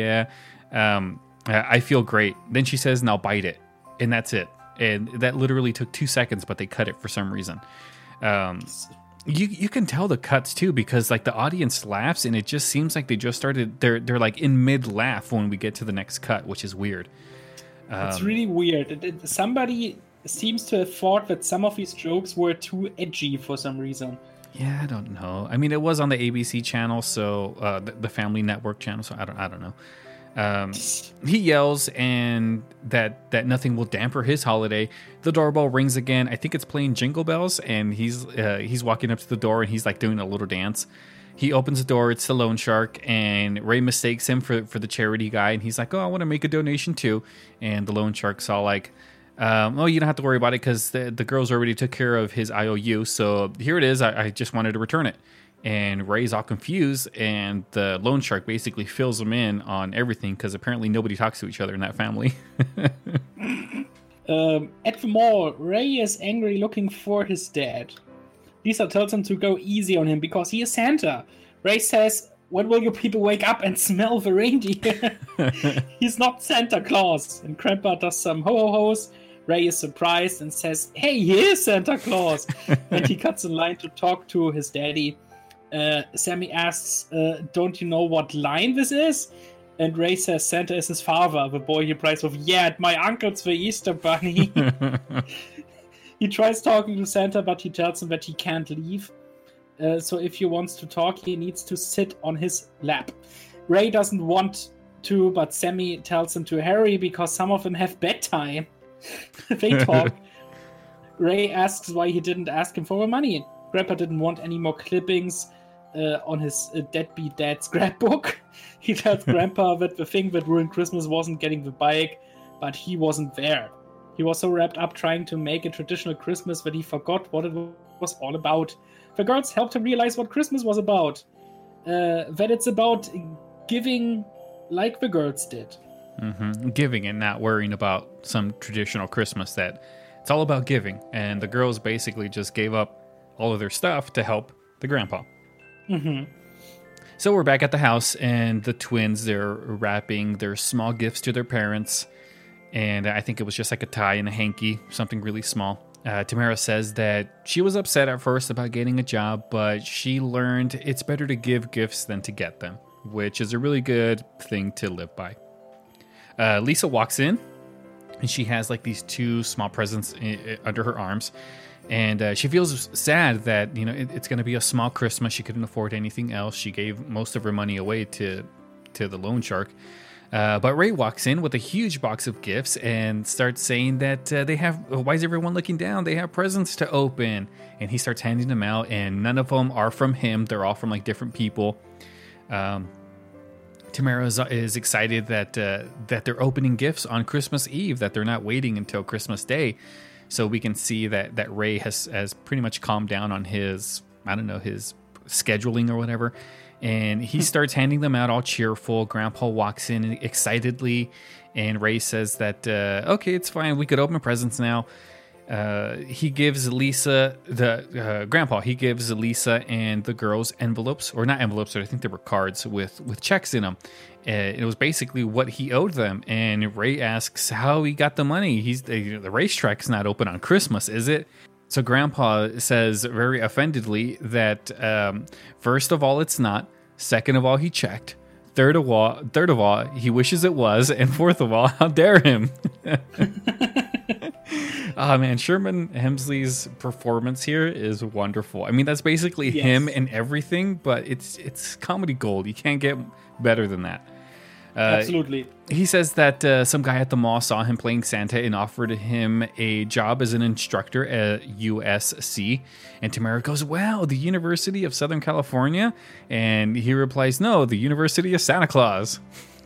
I feel great, then she says, now bite it. And that's it. And that literally took 2 seconds, but they cut it for some reason. You can tell the cuts too, because like the audience laughs, and it just seems like they just started, they're like in mid laugh when we get to the next cut, which is weird. It's really weird. Somebody seems to have thought that some of these jokes were too edgy for some reason. Yeah, I don't know. I mean, it was on the ABC channel, so the Family Network channel. So I don't know. He yells and that nothing will damper his holiday. The doorbell rings again. I think it's playing Jingle Bells, and he's walking up to the door, and he's like doing a little dance. He opens the door. It's the loan shark, and Ray mistakes him for the charity guy, and he's like, oh, I want to make a donation too. And the loan shark's all like, Oh, you don't have to worry about it because the girls already took care of his IOU. So here it is. I just wanted to return it. And Ray's all confused, and the loan shark basically fills him in on everything because apparently nobody talks to each other in that family. At the mall, Ray is angry looking for his dad. Lisa tells him to go easy on him because he is Santa. Ray says, "When will you people wake up and smell the reindeer?" He's not Santa Claus. And Grandpa does some ho-ho-hos. Ray is surprised and says, "Hey, he is Santa Claus." And he cuts in line to talk to his daddy. Sammy asks, "Don't you know what line this is?" And Ray says Santa is his father. The boy replies with, "Yeah, my uncle's the Easter Bunny." He tries talking to Santa, but he tells him that he can't leave. So if he wants to talk, he needs to sit on his lap. Ray doesn't want to, but Sammy tells him to hurry because some of them have bedtime. They talk. Ray asks why he didn't ask him for the money. Grandpa didn't want any more clippings on his deadbeat dad scrapbook. He tells Grandpa that the thing that ruined Christmas wasn't getting the bike, but he wasn't there. He was so wrapped up trying to make a traditional Christmas that he forgot what it was all about. The girls helped him realize what Christmas was about. That it's about giving like the girls did. Mm-hmm. Giving and not worrying about some traditional Christmas. That it's all about giving. And the girls basically just gave up all of their stuff to help the grandpa. Mm-hmm. So we're back at the house, and the twins, they're wrapping their small gifts to their parents. And I think it was just like a tie and a hanky, something really small. Tamara says that she was upset at first about getting a job, but she learned it's better to give gifts than to get them, which is a really good thing to live by. Lisa walks in, and she has like these two small presents under her arms. And she feels sad that, it's going to be a small Christmas. She couldn't afford anything else. She gave most of her money away to the loan shark. But Ray walks in with a huge box of gifts and starts saying that why is everyone looking down? They have presents to open. And he starts handing them out, and none of them are from him. They're all from like different people. Tamara is excited that they're opening gifts on Christmas Eve, that they're not waiting until Christmas Day. So we can see that Ray has pretty much calmed down on his scheduling or whatever. And he starts handing them out all cheerful. Grandpa walks in excitedly, and Ray says that, okay, it's fine. We could open presents now. He gives Lisa, Grandpa gives Lisa and the girls envelopes, or not envelopes, but I think they were cards with checks in them. It was basically what he owed them. And Ray asks how he got the money. The racetrack's not open on Christmas, is it? So Grandpa says very offendedly that first of all, it's not. Second of all, he checked. Third of all, he wishes it was. And fourth of all, how dare him? Oh man, Sherman Hemsley's performance here is wonderful. I mean, that's basically him and everything, but it's comedy gold. You can't get better than that. Absolutely. He says that some guy at the mall saw him playing Santa and offered him a job as an instructor at USC. And Tamara goes, "Wow, the University of Southern California?" And he replies, "No, the University of Santa Claus."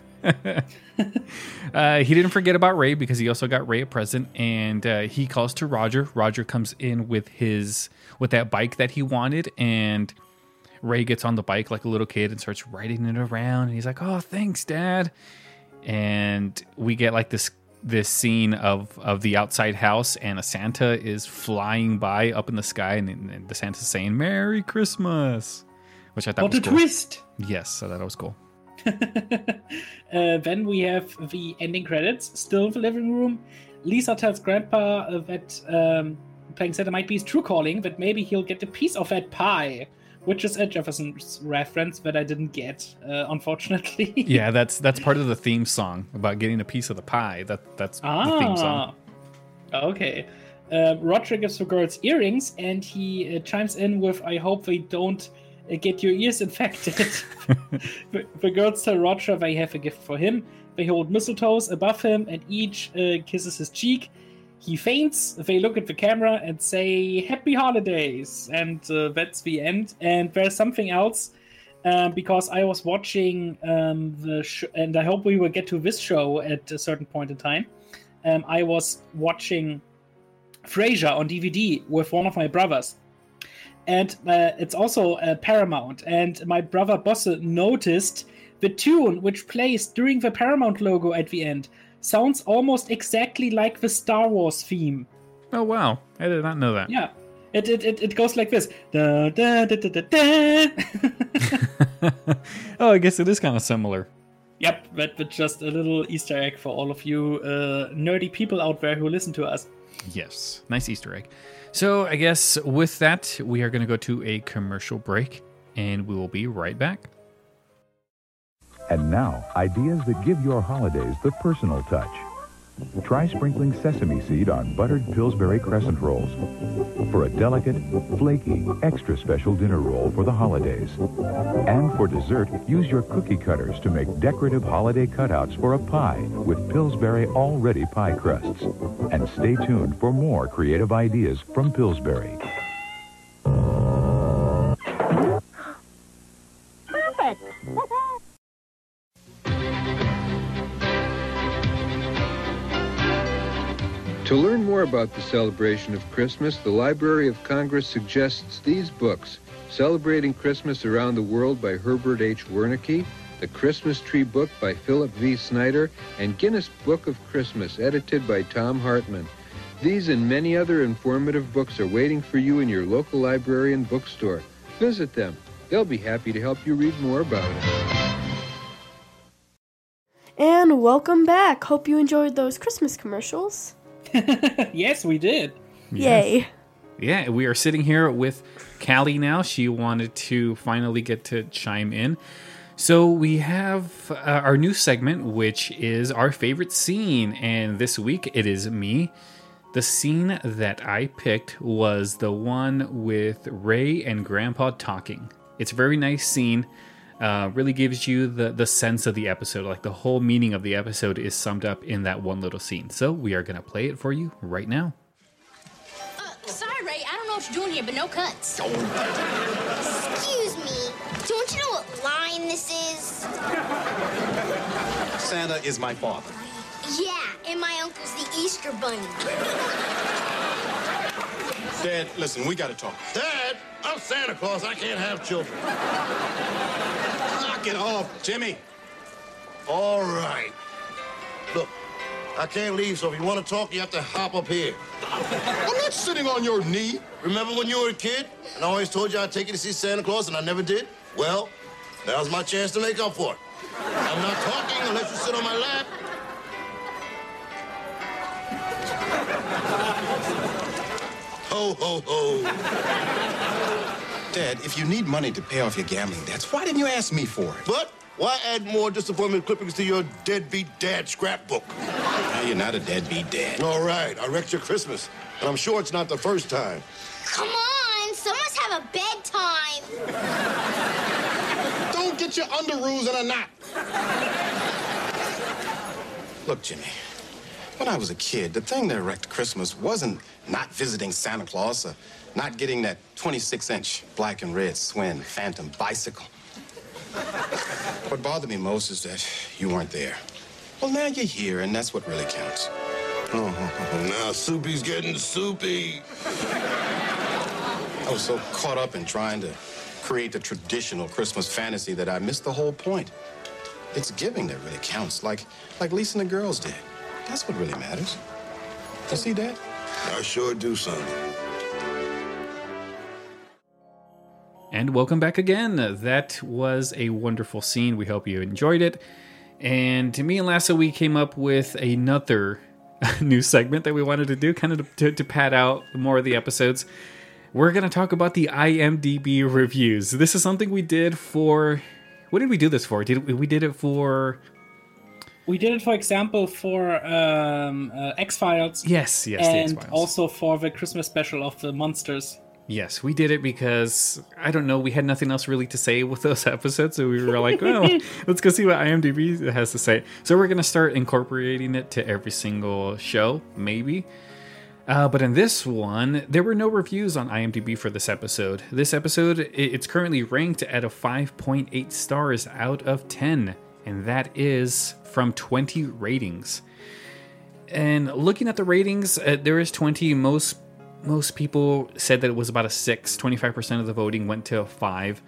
He didn't forget about Ray because he also got Ray a present, and he calls to Roger. Roger comes in with that bike that he wanted, and Ray gets on the bike like a little kid and starts riding it around. And he's like, "Oh, thanks, Dad." And we get like this scene of the outside house, and a Santa is flying by up in the sky, and the Santa's saying "Merry Christmas," which I thought was cool. What a twist! Yes, I thought it was cool. Then we have the ending credits, still in the living room. Lisa tells Grandpa that playing Santa might be his true calling, that maybe he'll get a piece of that pie, which is a Jefferson's reference that I didn't get, unfortunately. Yeah, that's part of the theme song about getting a piece of the pie. That's the theme song. Okay. Roger gives the girls earrings, and he chimes in with, "I hope they don't get your ears infected." The girls tell Roger they have a gift for him. They hold mistletoes above him, and each kisses his cheek. He faints. They look at the camera and say, "Happy holidays." And that's the end. And there's something else. because I was watching and I hope we will get to this show at a certain point in time. I was watching Frasier on DVD with one of my brothers. And it's also Paramount. And my brother Bosse noticed the tune which plays during the Paramount logo at the end sounds almost exactly like the Star Wars theme. Oh, wow. I did not know that. Yeah. It goes like this. Da, da, da, da, da, da. Oh, I guess it is kind of similar. Yep, but just a little Easter egg for all of you nerdy people out there who listen to us. Yes, nice Easter egg. So I guess with that, we are going to go to a commercial break, and we will be right back. And now, ideas that give your holidays the personal touch. Try sprinkling sesame seed on buttered Pillsbury crescent rolls for a delicate, flaky, extra special dinner roll for the holidays. And for dessert, use your cookie cutters to make decorative holiday cutouts for a pie with Pillsbury All-Ready Pie Crusts. And stay tuned for more creative ideas from Pillsbury. Perfect. To learn more about the celebration of Christmas, the Library of Congress suggests these books: Celebrating Christmas Around the World by Herbert H. Wernicke, The Christmas Tree Book by Philip V. Snyder, and Guinness Book of Christmas, edited by Tom Hartman. These and many other informative books are waiting for you in your local library and bookstore. Visit them. They'll be happy to help you read more about it. And welcome back. Hope you enjoyed those Christmas commercials. Yes, we did. Yay. Yeah, we are sitting here with Callie now. She wanted to finally get to chime in. So we have our new segment, which is our favorite scene. And this week, it is me. The scene that I picked was the one with Ray and Grandpa talking. It's a very nice scene. Really gives you the sense of the episode. Like the whole meaning of the episode is summed up in that one little scene. So we are going to play it for you right now. Sorry, Ray. I don't know what you're doing here, but no cuts. Excuse me. Don't you know what line this is? Santa is my father. Yeah, and my uncle's the Easter Bunny. Dad, listen, we gotta talk. Dad, I'm Santa Claus. I can't have children. Knock it off, Jimmy. All right. Look, I can't leave, so if you want to talk, you have to hop up here. I'm not sitting on your knee. Remember when you were a kid and I always told you I'd take you to see Santa Claus and I never did? Well, now's my chance to make up for it. I'm not talking unless you sit on my lap. Ho, ho, ho. Dad, if you need money to pay off your gambling debts, why didn't you ask me for it? But why add more disappointment clippings to your deadbeat dad scrapbook? Now, you're not a deadbeat dad. All right, I wrecked your Christmas, and I'm sure it's not the first time. Come on, some of us have a bedtime. Don't get your underoos in a knot. Look, Jimmy, when I was a kid, the thing that wrecked Christmas wasn't not visiting Santa Claus or not getting that 26-inch black and red Swin Phantom bicycle. What bothered me most is that you weren't there. Well, now you're here, and that's what really counts. Oh, now Soupy's getting soupy. I was so caught up in trying to create the traditional Christmas fantasy that I missed the whole point. It's giving that really counts, like Lisa and the girls did. That's what really matters. You see, Dad? I sure do, son. And welcome back again. That was a wonderful scene. We hope you enjoyed it. And me and Lassa, we came up with another new segment that we wanted to do, kind of to pad out more of the episodes. We're going to talk about the IMDb reviews. This is something we did for... What did we do this for? We did it for... We did it, for example, for X-Files. Yes, the and X-Files. Also for the Christmas special of the Monsters. Yes, we did it because, I don't know, we had nothing else really to say with those episodes, so we were like, well, let's go see what IMDb has to say. So we're going to start incorporating it to every single show, maybe. But in this one, there were no reviews on IMDb for this episode. This episode, it's currently ranked at a 5.8 stars out of 10, and that is from 20 ratings. And looking at the ratings, there is 20. Most people said that it was about a 6. 25% of the voting went to a 5.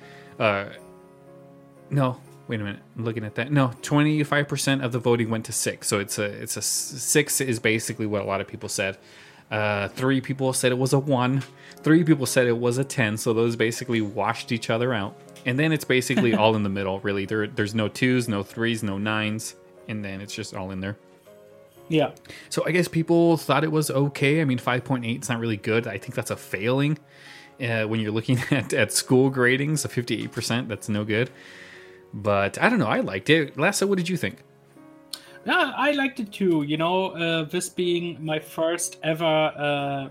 No, wait a minute. I'm looking at that. No, 25% of the voting went to 6. So it's a 6 is basically what a lot of people said. 3 people said it was a 1. 3 people said it was a 10. So those basically washed each other out. And then it's basically all in the middle, really. There's no 2s, no 3s, no 9s. And then it's just all in there. Yeah. So I guess people thought it was okay. I mean, 5.8 is not really good. I think that's a failing. When you're looking at school gradings, a 58%, that's no good. But I don't know. I liked it. Lasso, what did you think? Yeah, I liked it too. This being my first ever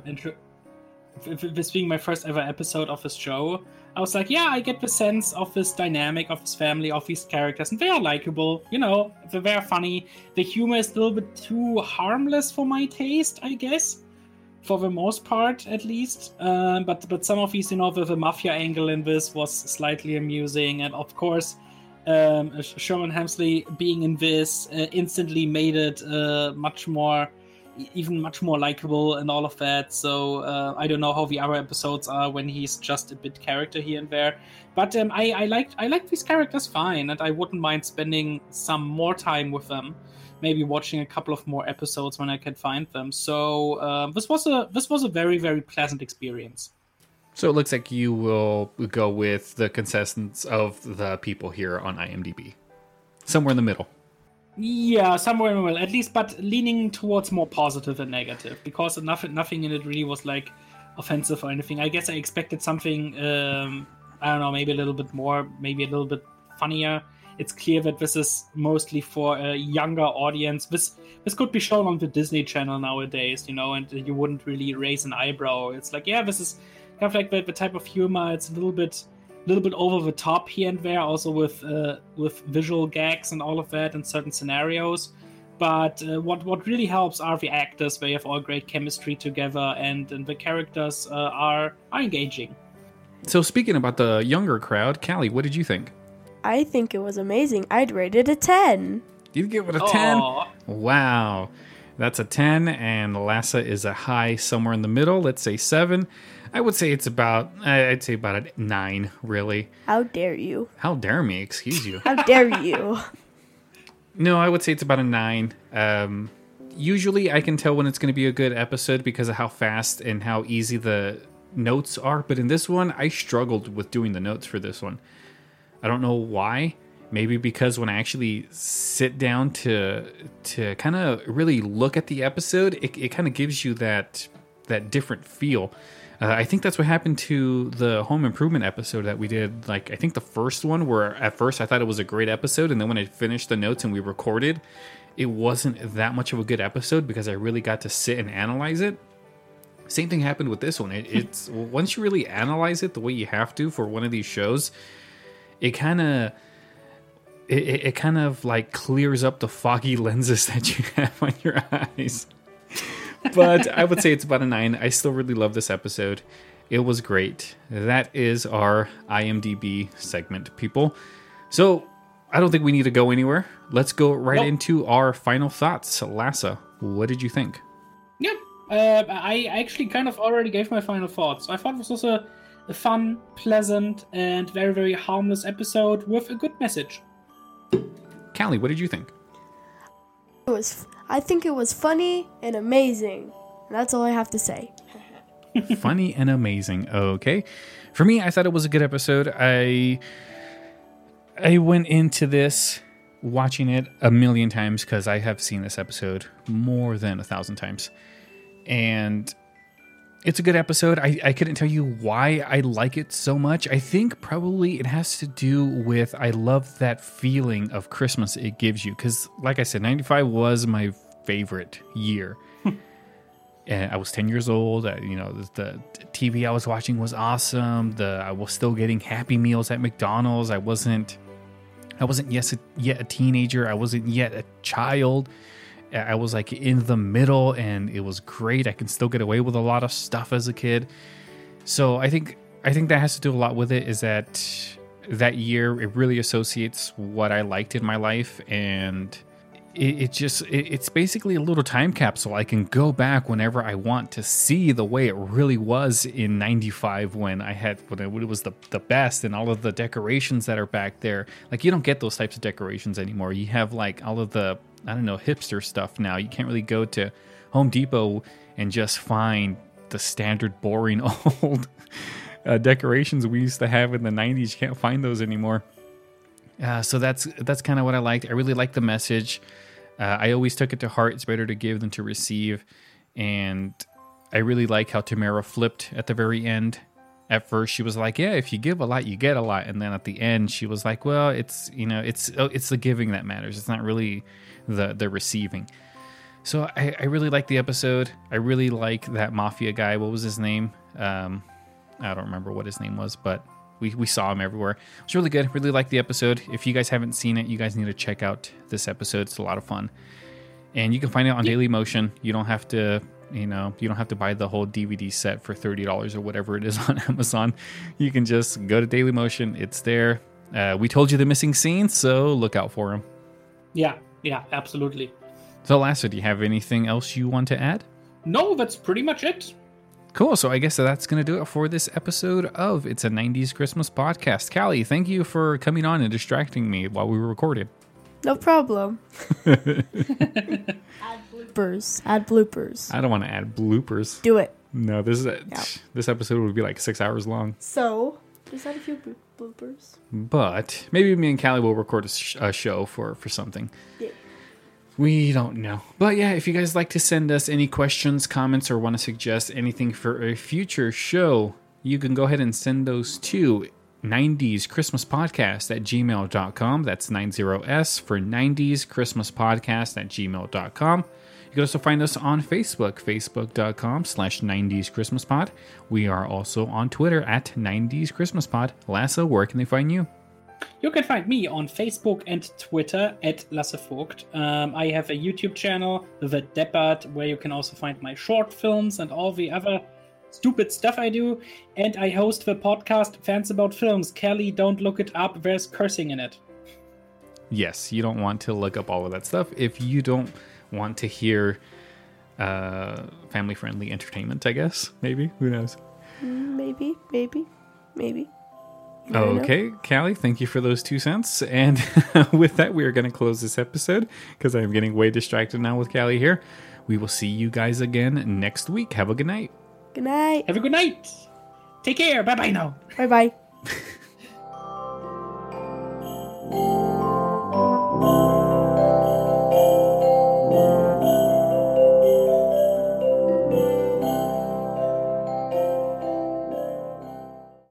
episode of this show, I was like, yeah, I get the sense of this dynamic of this family, of these characters, and they are likable. They're very funny. The humor is a little bit too harmless for my taste, I guess, for the most part, at least. But some of these, the mafia angle in this was slightly amusing, and of course, Sherman Hemsley being in this instantly made it much more likable and all of that. So I don't know how the other episodes are when he's just a bit character here and there. But I like these characters fine, and I wouldn't mind spending some more time with them. Maybe watching a couple of more episodes when I can find them. So this was a very, very pleasant experience. So it looks like you will go with the consensus of the people here on IMDb. Somewhere in the middle. Yeah, somewhere in the middle, at least, but leaning towards more positive than negative, because nothing in it really was like offensive or anything. I guess I expected something, I don't know, maybe a little bit more, maybe a little bit funnier. It's clear that this is mostly for a younger audience. This could be shown on the Disney Channel nowadays, and you wouldn't really raise an eyebrow. It's like, yeah, this is kind of like the type of humor. It's a little bit over the top here and there, also with visual gags and all of that in certain scenarios. But what really helps are the actors. They have all great chemistry together, and the characters are engaging. So speaking about the younger crowd, Callie, what did you think? I think it was amazing. I'd rate it a 10. You give it a 10? Wow. That's a 10, and Lassa is a high somewhere in the middle. Let's say 7. I would say I'd say about a 9, really. How dare you? How dare me, excuse you. How dare you? No, I would say it's about a 9. Usually I can tell when it's going to be a good episode because of how fast and how easy the notes are. But in this one, I struggled with doing the notes for this one. I don't know why. Maybe because when I actually sit down to kind of really look at the episode, it kind of gives you that different feel. I think that's what happened to the Home Improvement episode that we did. Like, I think the first one, where at first I thought it was a great episode, and then when I finished the notes and we recorded, it wasn't that much of a good episode because I really got to sit and analyze it. Same thing happened with this one. It's once you really analyze it the way you have to for one of these shows, it kind of like clears up the foggy lenses that you have on your eyes. But I would say it's about a 9. I still really love this episode. It was great. That is our IMDb segment, people. So I don't think we need to go anywhere. Let's go right into our final thoughts. Lassa, what did you think? Yeah, I actually kind of already gave my final thoughts. I thought this was a fun, pleasant, and very, very harmless episode with a good message. Callie, what did you think? I think it was funny and amazing. That's all I have to say. Funny and amazing. Okay. For me, I thought it was a good episode. I went into this watching it a million times because I have seen this episode more than 1,000 times. And it's a good episode. I couldn't tell you why I like it so much. I think probably it has to do with I love that feeling of Christmas it gives you. Because, like I said, 95 was my favorite year. And I was 10 years old. The TV I was watching was awesome. I was still getting Happy Meals at McDonald's. I wasn't yet a teenager. I wasn't yet a child. I was like in the middle, and it was great. I can still get away with a lot of stuff as a kid. So I think that has to do a lot with it, is that year it really associates what I liked in my life, and it's basically a little time capsule. I can go back whenever I want to see the way it really was in 95 when it was the best, and all of the decorations that are back there. Like, you don't get those types of decorations anymore. You have like all of the, I don't know, hipster stuff now. You can't really go to Home Depot and just find the standard boring old decorations we used to have in the 90s. You can't find those anymore. So that's kind of what I liked. I really liked the message. I always took it to heart. It's better to give than to receive. And I really like how Tamara flipped at the very end. At first, she was like, yeah, if you give a lot, you get a lot. And then at the end, she was like, well, it's the giving that matters. It's not really the receiving. So I really like the episode. I really like that mafia guy. What was his name? I don't remember what his name was, but we saw him everywhere. It was really good. Really liked the episode. If you guys haven't seen it, you guys need to check out this episode. It's a lot of fun. And you can find it on Dailymotion. You don't have to, buy the whole DVD set for $30 or whatever it is on Amazon. You can just go to Dailymotion. It's there. We told you the missing scenes, so look out for them. Yeah, absolutely. So, Lasso, do you have anything else you want to add? No, that's pretty much it. Cool. So I guess that's going to do it for this episode of It's a 90s Christmas Podcast. Callie, thank you for coming on and distracting me while we were recording. No problem. Add bloopers. I don't want to add bloopers. Do it. No, this episode would be like 6 hours long. So, just add a few bloopers. But maybe me and Callie will record a show for something. Yeah. We don't know. But yeah, if you guys like to send us any questions, comments, or want to suggest anything for a future show, you can go ahead and send those to 90s Christmas Podcast at gmail.com. That's 90S for 90s Christmas Podcast at gmail.com. You can also find us on Facebook, facebook.com/90s Christmas Pod. We are also on Twitter at 90s Christmas Pod. Lasso, where can they find you? You can find me on Facebook and Twitter at Lasse Vogt. I have a YouTube channel, The Deppert, where you can also find my short films and all the other stupid stuff I do. And I host the podcast Fans About Films. Kelly, don't look it up. There's cursing in it. Yes, you don't want to look up all of that stuff if you don't want to hear family-friendly entertainment, I guess. Maybe. Who knows? Maybe. Okay, Callie, thank you for those 2 cents. And with that, we are going to close this episode because I'm getting way distracted now with Callie here. We will see you guys again next week. Have a good night. Good night. Have a good night. Take care. Bye-bye now. Bye-bye.